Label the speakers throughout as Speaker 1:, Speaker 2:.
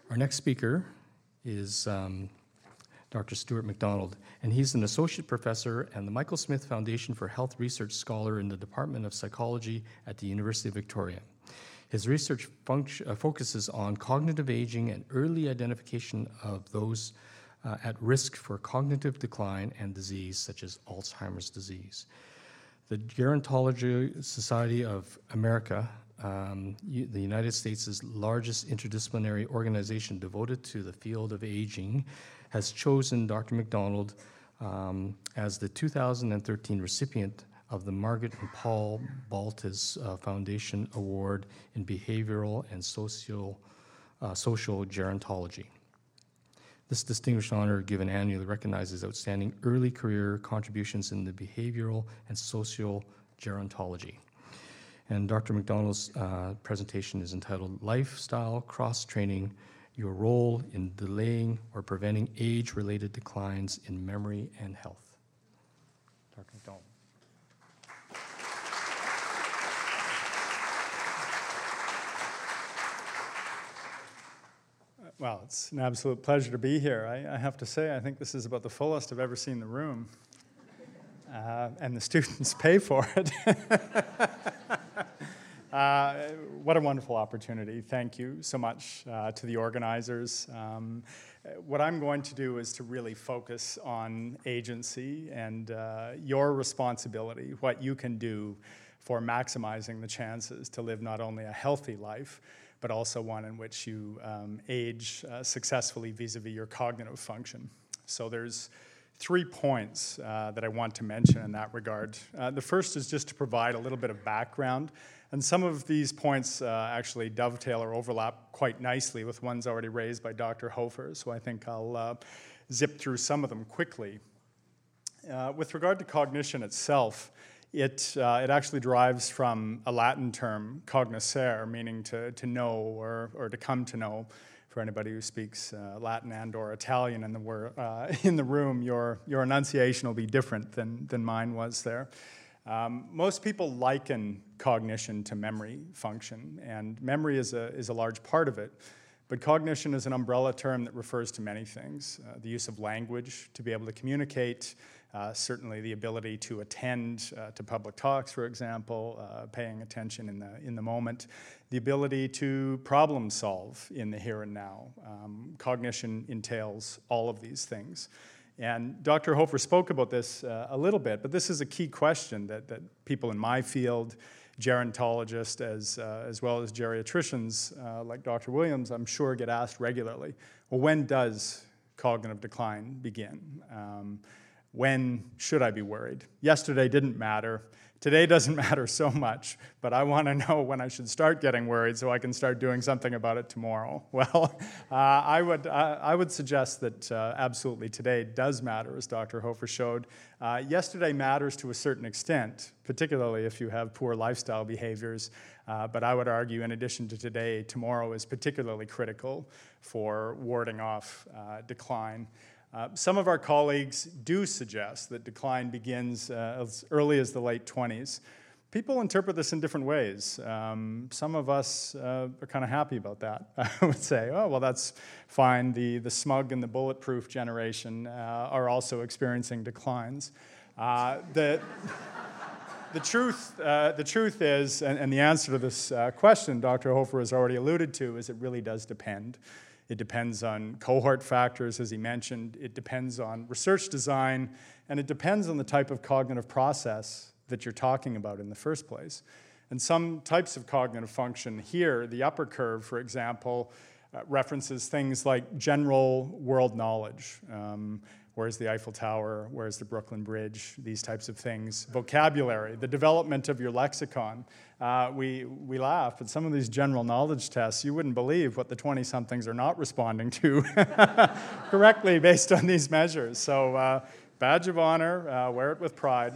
Speaker 1: Our next speaker is Dr. Stuart McDonald, and he's an associate professor and the Michael Smith Foundation for Health Research Scholar in the Department of Psychology at the University of Victoria. His research focuses on cognitive aging and early identification of those at risk for cognitive decline and disease, such as Alzheimer's disease. The Gerontology Society of America, the United States' largest interdisciplinary organization devoted to the field of aging, has chosen Dr. McDonald as the 2013 recipient of the Margaret and Paul Baltes Foundation Award in Behavioral and Social Gerontology. This distinguished honor, given annually, recognizes outstanding early career contributions in the behavioral and social gerontology. And Dr. McDonald's presentation is entitled Lifestyle Cross-Training, Your Role in Delaying or Preventing Age-Related Declines in Memory and Health. Dr. McDonald.
Speaker 2: Well, it's an absolute pleasure to be here. I have to say, I think this is about the fullest I've ever seen the room. And the students pay for it. What a wonderful opportunity. Thank you so much to the organizers. What I'm going to do is to really focus on agency and your responsibility, what you can do for maximizing the chances to live not only a healthy life, but also one in which you age successfully vis-a-vis your cognitive function. So there's 3 points that I want to mention in that regard. The first is just to provide a little bit of background, and some of these points actually dovetail or overlap quite nicely with ones already raised by Dr. Hofer, so I think I'll zip through some of them quickly. With regard to cognition itself, it actually derives from a Latin term, cognoscere, meaning to know or to come to know. For anybody who speaks Latin and or Italian in the room, your enunciation will be different than mine was there. Most people liken cognition to memory function, and memory is a large part of it. But cognition is an umbrella term that refers to many things. The use of language to be able to communicate, certainly the ability to attend to public talks, for example, paying attention in the moment, the ability to problem solve in the here and now. Cognition entails all of these things. And Dr. Hofer spoke about this a little bit, but this is a key question that people in my field, gerontologists as well as geriatricians like Dr. Williams, I'm sure get asked regularly. Well, when does cognitive decline begin? When should I be worried? Yesterday didn't matter. Today doesn't matter so much, but I want to know when I should start getting worried so I can start doing something about it tomorrow. Well, I would suggest that absolutely today does matter, as Dr. Hofer showed. Yesterday matters to a certain extent, particularly if you have poor lifestyle behaviors, but I would argue in addition to today, tomorrow is particularly critical for warding off decline. Some of our colleagues do suggest that decline begins as early as the late 20s. People interpret this in different ways. Some of us are kind of happy about that. I would say, oh, well, that's fine. The smug and the bulletproof generation are also experiencing declines. The truth is, and the answer to this question Dr. Hofer has already alluded to, is it really does depend. It depends on cohort factors, as he mentioned. It depends on research design, and it depends on the type of cognitive process that you're talking about in the first place. And some types of cognitive function here, the upper curve, for example, references things like general world knowledge. Where's the Eiffel Tower? Where's the Brooklyn Bridge? These types of things. Vocabulary, the development of your lexicon. We laugh, but some of these general knowledge tests, you wouldn't believe what the 20-somethings are not responding to correctly based on these measures. So badge of honor, wear it with pride.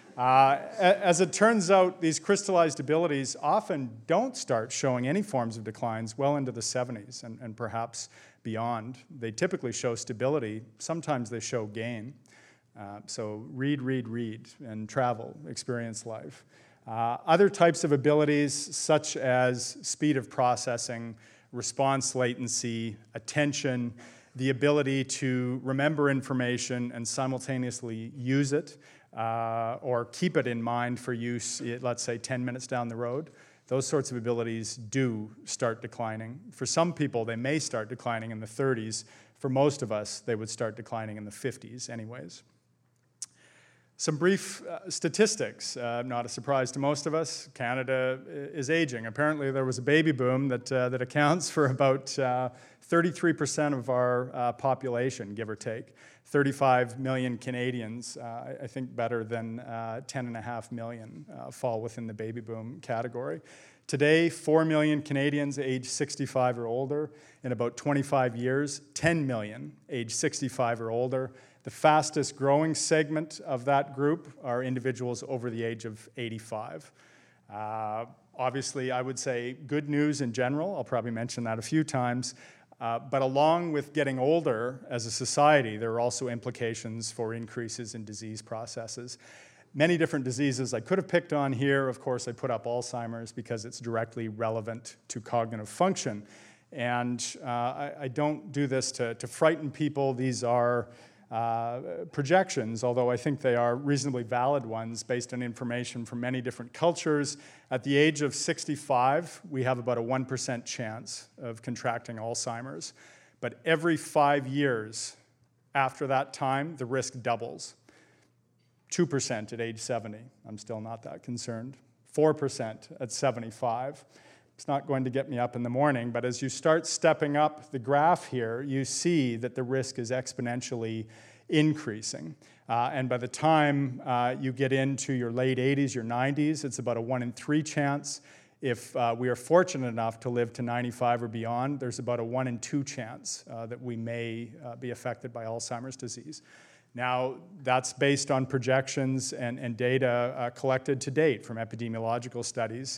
Speaker 2: As it turns out, these crystallized abilities often don't start showing any forms of declines well into the 70s and perhaps beyond. They typically show stability. Sometimes they show gain. So read, and travel, experience life. Other types of abilities, such as speed of processing, response latency, attention, the ability to remember information and simultaneously use it or keep it in mind for use, let's say 10 minutes down the road. Those sorts of abilities do start declining. For some people, they may start declining in the 30s. For most of us, they would start declining in the 50s anyways. Some brief statistics, not a surprise to most of us. Canada is aging. Apparently there was a baby boom that accounts for about 33% of our population, give or take. 35 million Canadians, I think better than 10.5 million fall within the baby boom category. Today, 4 million Canadians age 65 or older. In about 25 years, 10 million age 65 or older. The fastest growing segment of that group are individuals over the age of 85. Obviously, I would say good news in general. I'll probably mention that a few times. But along with getting older as a society, there are also implications for increases in disease processes. Many different diseases I could have picked on here. Of course, I put up Alzheimer's because it's directly relevant to cognitive function. And I don't do this to frighten people. These are projections, although I think they are reasonably valid ones based on information from many different cultures. At the age of 65, we have about a 1% chance of contracting Alzheimer's. But every 5 years after that time, the risk doubles. 2% at age 70, I'm still not that concerned. 4% at 75. It's not going to get me up in the morning, but as you start stepping up the graph here, you see that the risk is exponentially increasing. And by the time you get into your late 80s, your 90s, it's about a 1 in 3 chance. If we are fortunate enough to live to 95 or beyond, there's about a 1 in 2 chance that we may be affected by Alzheimer's disease. Now, that's based on projections and data collected to date from epidemiological studies.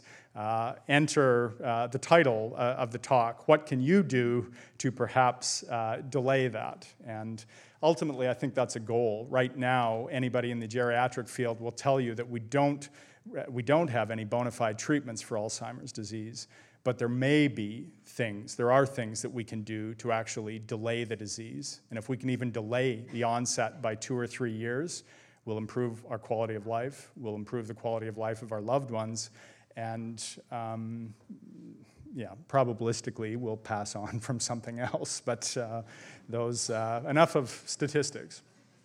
Speaker 2: Enter the title of the talk, what can you do to perhaps delay that? And ultimately, I think that's a goal. Right now, anybody in the geriatric field will tell you that we don't have any bona fide treatments for Alzheimer's disease. But there may be things, there are things that we can do to actually delay the disease. And if we can even delay the onset by 2 or 3 years, we'll improve our quality of life, we'll improve the quality of life of our loved ones, and probabilistically we'll pass on from something else. But enough of statistics.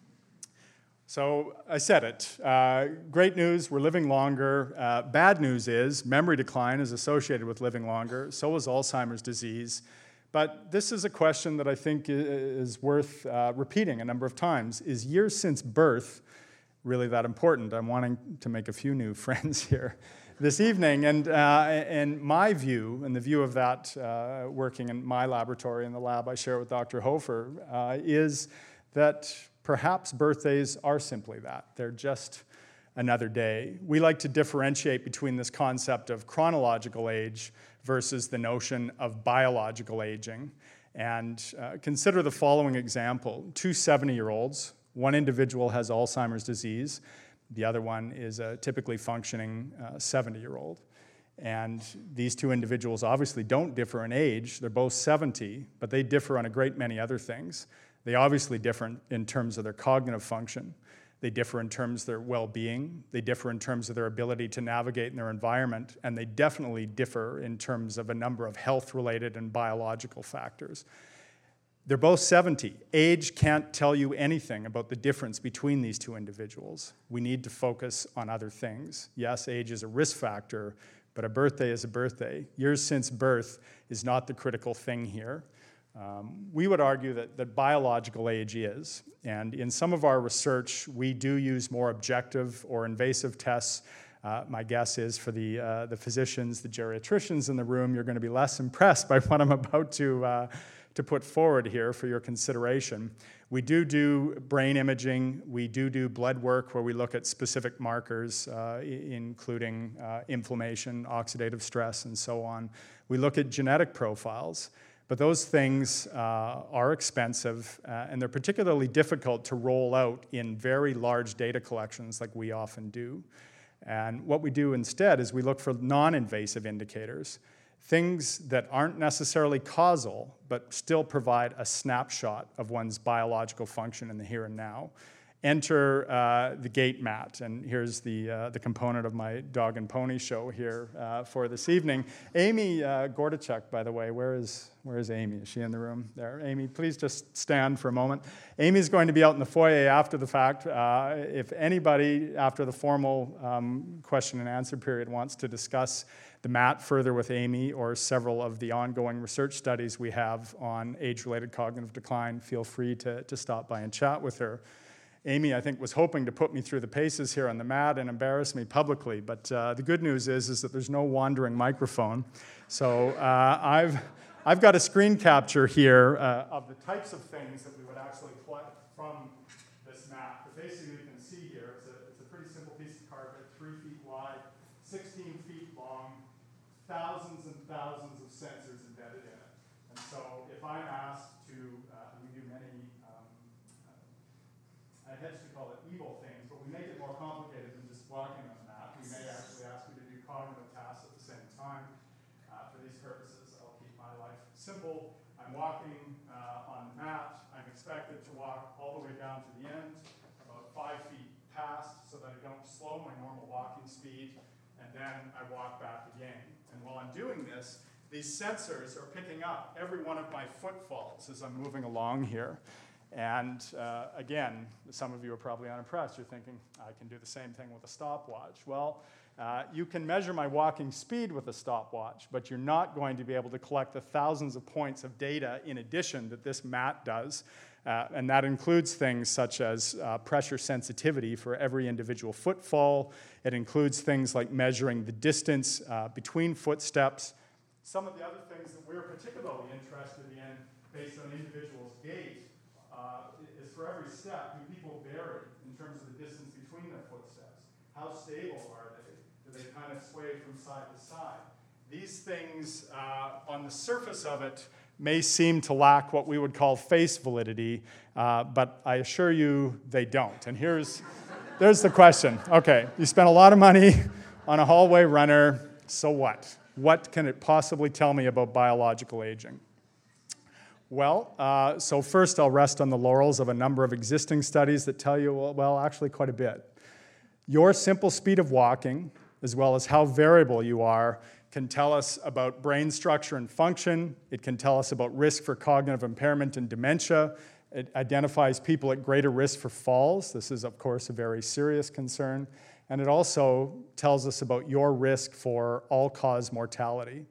Speaker 2: So I said it. Great news, we're living longer. Bad news is memory decline is associated with living longer. So is Alzheimer's disease. But this is a question that I think is worth repeating a number of times. Is years since birth really that important? I'm wanting to make a few new friends here this evening. And my view, and the view of that working in my laboratory, in the lab I share with Dr. Hofer, is that perhaps birthdays are simply that. They're just another day. We like to differentiate between this concept of chronological age versus the notion of biological aging. And consider the following example. 2 70-year-olds, one individual has Alzheimer's disease, the other one is a typically functioning 70-year-old. And these two individuals obviously don't differ in age. They're both 70, but they differ on a great many other things. They obviously differ in terms of their cognitive function. They differ in terms of their well-being. They differ in terms of their ability to navigate in their environment. And they definitely differ in terms of a number of health-related and biological factors. They're both 70. Age can't tell you anything about the difference between these two individuals. We need to focus on other things. Yes, age is a risk factor, but a birthday is a birthday. Years since birth is not the critical thing here. We would argue that biological age is, and in some of our research, we do use more objective or invasive tests. My guess is for the physicians, the geriatricians in the room, you're going to be less impressed by what I'm about to put forward here for your consideration. We do brain imaging. We do blood work where we look at specific markers, including inflammation, oxidative stress, and so on. We look at genetic profiles. But those things are expensive, and they're particularly difficult to roll out in very large data collections like we often do. And what we do instead is we look for non-invasive indicators, things that aren't necessarily causal, but still provide a snapshot of one's biological function in the here and now. Enter the gait mat, and here's the component of my dog and pony show here for this evening. Amy Gordachuk, by the way, where is Amy? Is she in the room there? Amy, please just stand for a moment. Amy's going to be out in the foyer after the fact. If anybody, after the formal question and answer period, wants to discuss the mat further with Amy or several of the ongoing research studies we have on age-related cognitive decline, feel free to stop by and chat with her. Amy, I think, was hoping to put me through the paces here on the mat and embarrass me publicly, but the good news is that there's no wandering microphone. So I've got a screen capture here of the types of things that we would actually collect from this mat. But basically, you can see here, it's a pretty simple piece of carpet, 3 feet wide, 16 feet long, thousands and thousands of sensors embedded in it. And so if I'm asked to, we do many, I hesitate to call it evil things, but we make it more complicated than just walking on the mat. We may actually ask you to do cognitive tasks at the same time. For these purposes, I'll keep my life simple. I'm walking on the mat. I'm expected to walk all the way down to the end, about 5 feet past, so that I don't slow my normal walking speed, and then I walk back again. And while I'm doing this, these sensors are picking up every one of my footfalls as I'm moving along here. And again, some of you are probably unimpressed. You're thinking, I can do the same thing with a stopwatch. Well, you can measure my walking speed with a stopwatch, but you're not going to be able to collect the thousands of points of data in addition that this mat does. And that includes things such as pressure sensitivity for every individual footfall. It includes things like measuring the distance between footsteps. Some of the other things that we're particularly interested in based on individuals' gait is for every step, do people vary in terms of the distance between their footsteps? How stable are they? Do they kind of sway from side to side? These things, on the surface of it, may seem to lack what we would call face validity, but I assure you they don't. And there's the question. Okay, you spent a lot of money on a hallway runner, so what? What can it possibly tell me about biological aging? Well, so first I'll rest on the laurels of a number of existing studies that tell you, well, actually quite a bit. Your simple speed of walking, as well as how variable you are, can tell us about brain structure and function. It can tell us about risk for cognitive impairment and dementia. It identifies people at greater risk for falls. This is, of course, a very serious concern. And it also tells us about your risk for all-cause mortality.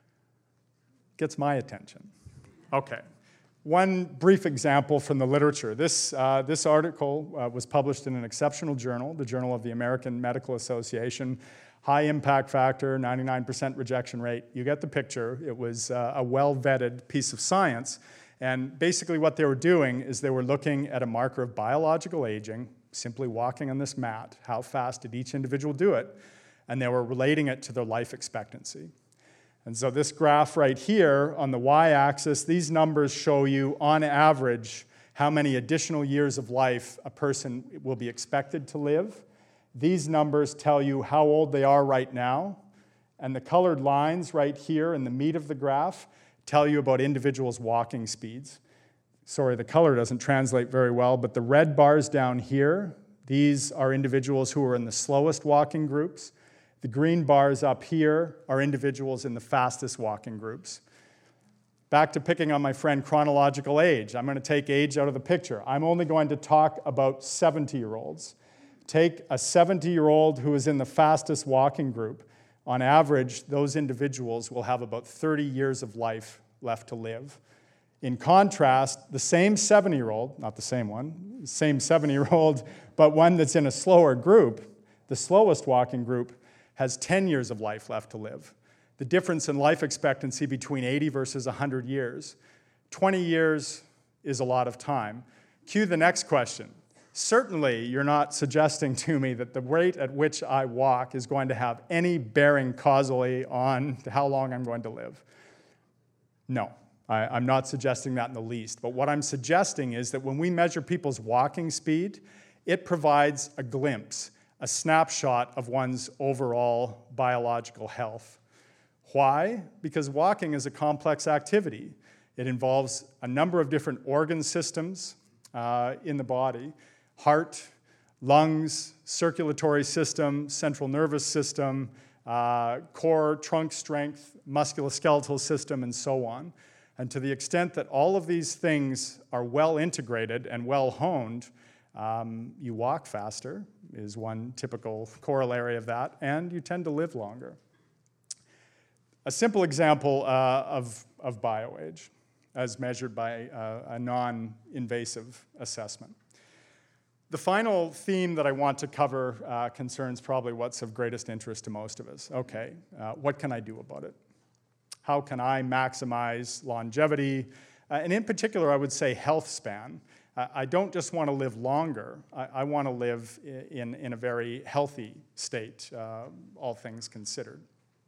Speaker 2: Gets my attention. Okay. One brief example from the literature. This article was published in an exceptional journal, the Journal of the American Medical Association. High impact factor, 99% rejection rate. You get the picture. It was a well-vetted piece of science. And basically what they were doing is they were looking at a marker of biological aging, simply walking on this mat. How fast did each individual do it? And they were relating it to their life expectancy. And so this graph right here on the y-axis, these numbers show you on average how many additional years of life a person will be expected to live. These numbers tell you how old they are right now. And the colored lines right here in the meat of the graph tell you about individuals' walking speeds. Sorry, the color doesn't translate very well, but the red bars down here, these are individuals who are in the slowest walking groups. The green bars up here are individuals in the fastest walking groups. Back to picking on my friend chronological age. I'm going to take age out of the picture. I'm only going to talk about 70-year-olds. Take a 70-year-old who is in the fastest walking group. On average, those individuals will have about 30 years of life left to live. In contrast, the same 70-year-old, not the same one, same 70-year-old, but one that's in a slower group, the slowest walking group, has 10 years of life left to live. The difference in life expectancy between 80 versus 100 years. 20 years is a lot of time. Cue the next question. Certainly, you're not suggesting to me that the rate at which I walk is going to have any bearing causally on how long I'm going to live. No, I'm not suggesting that in the least. But what I'm suggesting is that when we measure people's walking speed, it provides a glimpse, a snapshot of one's overall biological health. Why? Because walking is a complex activity. It involves a number of different organ systems in the body: heart, lungs, circulatory system, central nervous system, core, trunk strength, musculoskeletal system, and so on. And to the extent that all of these things are well integrated and well honed, you walk faster, is one typical corollary of that, and you tend to live longer. A simple example of bioage, as measured by a non-invasive assessment. The final theme that I want to cover concerns probably what's of greatest interest to most of us. Okay, what can I do about it? How can I maximize longevity? And in particular, I would say health span. I don't just want to live longer. I want to live in a very healthy state, all things considered.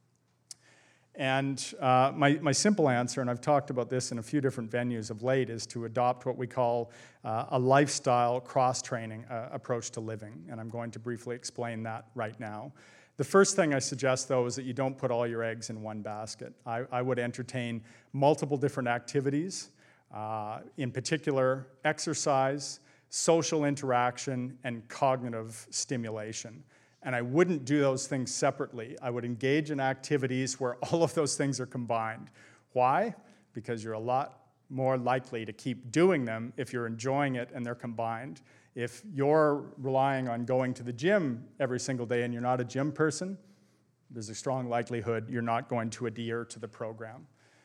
Speaker 2: And my simple answer, and I've talked about this in a few different venues of late, is to adopt what we call a lifestyle cross-training approach to living. And I'm going to briefly explain that right now. The first thing I suggest, though, is that you don't put all your eggs in one basket. I would entertain multiple different activities, in particular exercise, social interaction, and cognitive stimulation. And I wouldn't do those things separately. I would engage in activities where all of those things are combined. Why? Because you're a lot more likely to keep doing them if you're enjoying it and they're combined. If you're relying on going to the gym every single day and you're not a gym person, there's a strong likelihood you're not going to adhere to the program.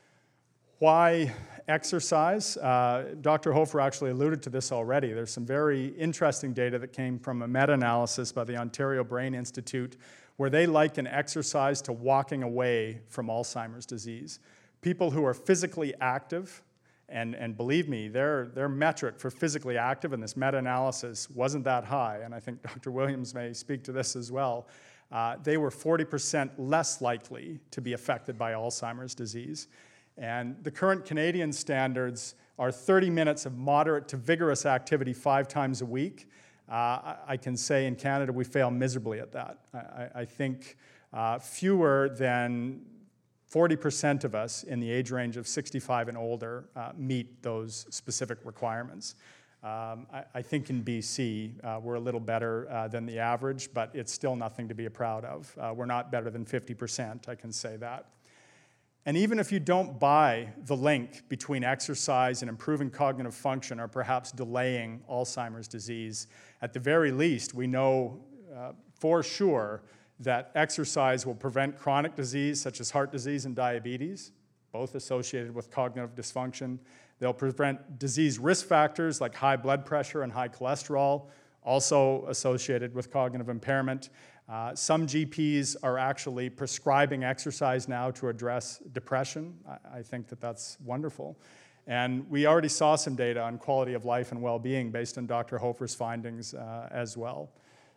Speaker 2: Why exercise? Dr. Hofer actually alluded to this already. There's some very interesting data that came from a meta-analysis by the Ontario Brain Institute where they liken exercise to walking away from Alzheimer's disease. People who are physically active, and believe me, their metric for physically active in this meta-analysis wasn't that high, and I think Dr. Williams may speak to this as well. They were 40% less likely to be affected by Alzheimer's disease. And the current Canadian standards are 30 minutes of moderate to vigorous activity 5 times a week. I can say in Canada we fail miserably at that. I think fewer than 40% of us in the age range of 65 and older meet those specific requirements. I think in BC we're a little better than the average, but it's still nothing to be proud of. We're not better than 50%, I can say that. And even if you don't buy the link between exercise and improving cognitive function or perhaps delaying Alzheimer's disease, at the very least, we know for sure that exercise will prevent chronic disease such as heart disease and diabetes, both associated with cognitive dysfunction. They'll prevent disease risk factors like high blood pressure and high cholesterol, also associated with cognitive impairment. Some GPs are actually prescribing exercise now to address depression. I think that that's wonderful. And we already saw some data on quality of life and well-being based on Dr. Hofer's findings as well.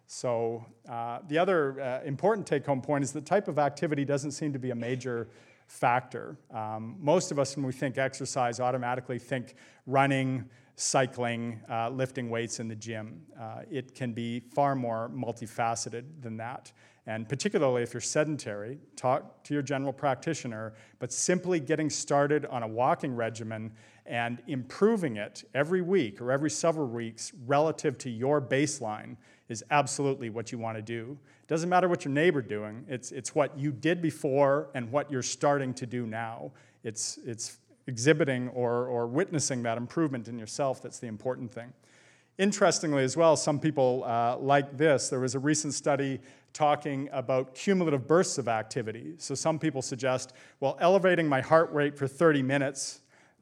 Speaker 2: So the other important take-home point is the type of activity doesn't seem to be a major factor. Most of us, when we think exercise, automatically think running, cycling, lifting weights in the gym. It can be far more multifaceted than that. And particularly if you're sedentary, talk to your general practitioner, but simply getting started on a walking regimen and improving it every week or every several weeks relative to your baseline is absolutely what you want to do. It doesn't matter what your neighbor's doing. It's what you did before and what you're starting to do now. It's exhibiting or witnessing that improvement in yourself that's the important thing. Interestingly as well, some people like this. There was a recent study talking about cumulative bursts of activity. So some people suggest, well, elevating my heart rate for 30 minutes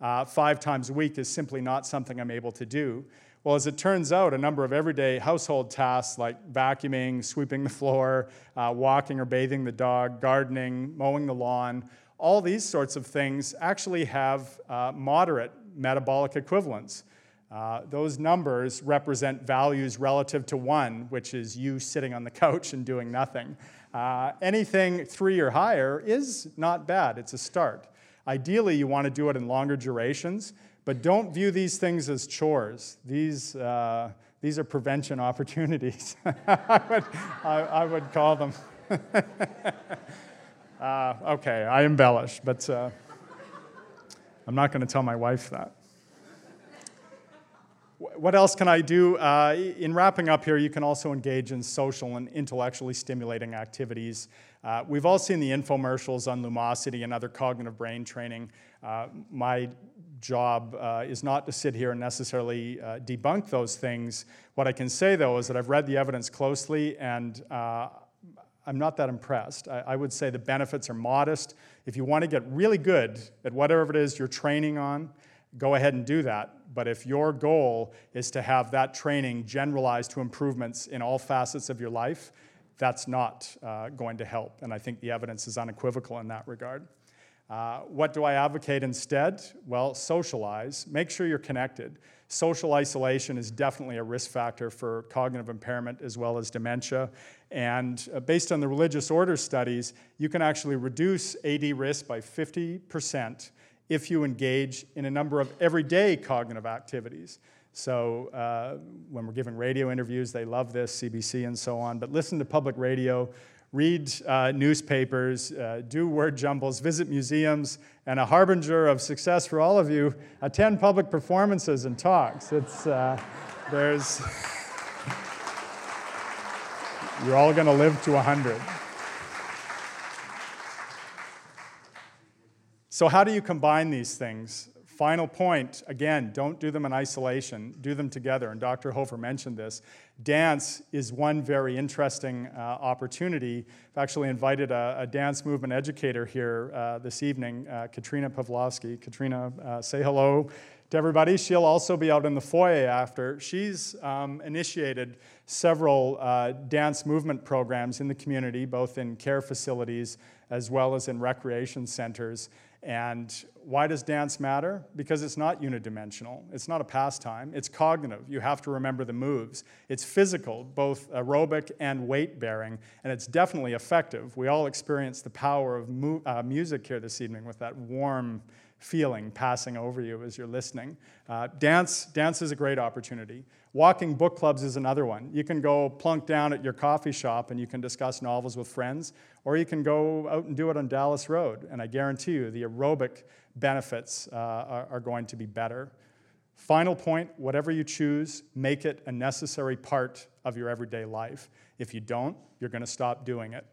Speaker 2: 5 times a week is simply not something I'm able to do. Well, as it turns out, a number of everyday household tasks like vacuuming, sweeping the floor, walking or bathing the dog, gardening, mowing the lawn, all these sorts of things actually have moderate metabolic equivalents. Those numbers represent values relative to 1, which is you sitting on the couch and doing nothing. Anything 3 or higher is not bad. It's a start. Ideally, you want to do it in longer durations, but don't view these things as chores. These are prevention opportunities, I would call them. Okay, I embellish, but I'm not going to tell my wife that. What else can I do? In wrapping up here, you can also engage in social and intellectually stimulating activities. We've all seen the infomercials on Lumosity and other cognitive brain training. My job is not to sit here and necessarily debunk those things. What I can say, though, is that I've read the evidence closely, and I'm not that impressed. I would say the benefits are modest. If you want to get really good at whatever it is you're training on, go ahead and do that. But if your goal is to have that training generalized to improvements in all facets of your life, that's not going to help. And I think the evidence is unequivocal in that regard. What do I advocate instead? Well, socialize. Make sure you're connected. Social isolation is definitely a risk factor for cognitive impairment as well as dementia. And based on the religious order studies, you can actually reduce AD risk by 50% if you engage in a number of everyday cognitive activities. So when we're giving radio interviews, they love this, CBC and so on, but listen to public radio, read newspapers, do word jumbles, visit museums, and a harbinger of success for all of you, attend public performances and talks. You're all going to live to 100. So how do you combine these things? Final point, again, don't do them in isolation. Do them together, and Dr. Hofer mentioned this. Dance is one very interesting opportunity. I've actually invited a dance movement educator here this evening, Katrina Pavlovsky. Katrina, say hello to everybody. She'll also be out in the foyer after. She's initiated several dance movement programs in the community, both in care facilities as well as in recreation centers. And why does dance matter? Because it's not unidimensional. It's not a pastime. It's cognitive. You have to remember the moves. It's physical, both aerobic and weight-bearing, and it's definitely effective. We all experience the power of music here this evening with that warm feeling passing over you as you're listening. Dance is a great opportunity. Walking book clubs is another one. You can go plunk down at your coffee shop and you can discuss novels with friends, or you can go out and do it on Dallas Road, and I guarantee you the aerobic benefits are going to be better. Final point, whatever you choose, make it a necessary part of your everyday life. If you don't, you're going to stop doing it.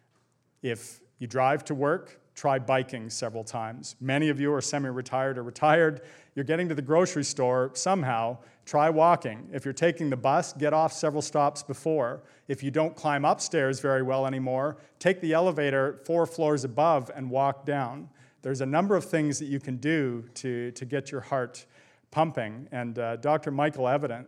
Speaker 2: If you drive to work, try biking several times. Many of you are semi-retired or retired. You're getting to the grocery store somehow. Try walking. If you're taking the bus, get off several stops before. If you don't climb upstairs very well anymore, take the elevator 4 floors above and walk down. There's a number of things that you can do to get your heart pumping. And Dr. Michael Evans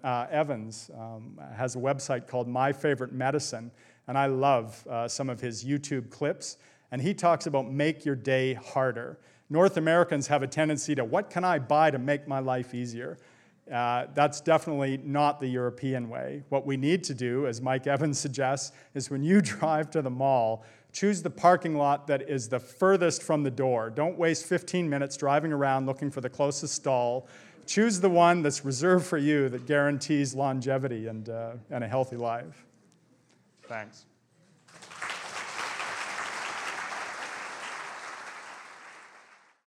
Speaker 2: has a website called My Favorite Medicine, and I love some of his YouTube clips. And he talks about make your day harder. North Americans have a tendency to, what can I buy to make my life easier? That's definitely not the European way. What we need to do, as Mike Evans suggests, is when you drive to the mall, choose the parking lot that is the furthest from the door. Don't waste 15 minutes driving around looking for the closest stall. Choose the one that's reserved for you that guarantees longevity and a healthy life. Thanks.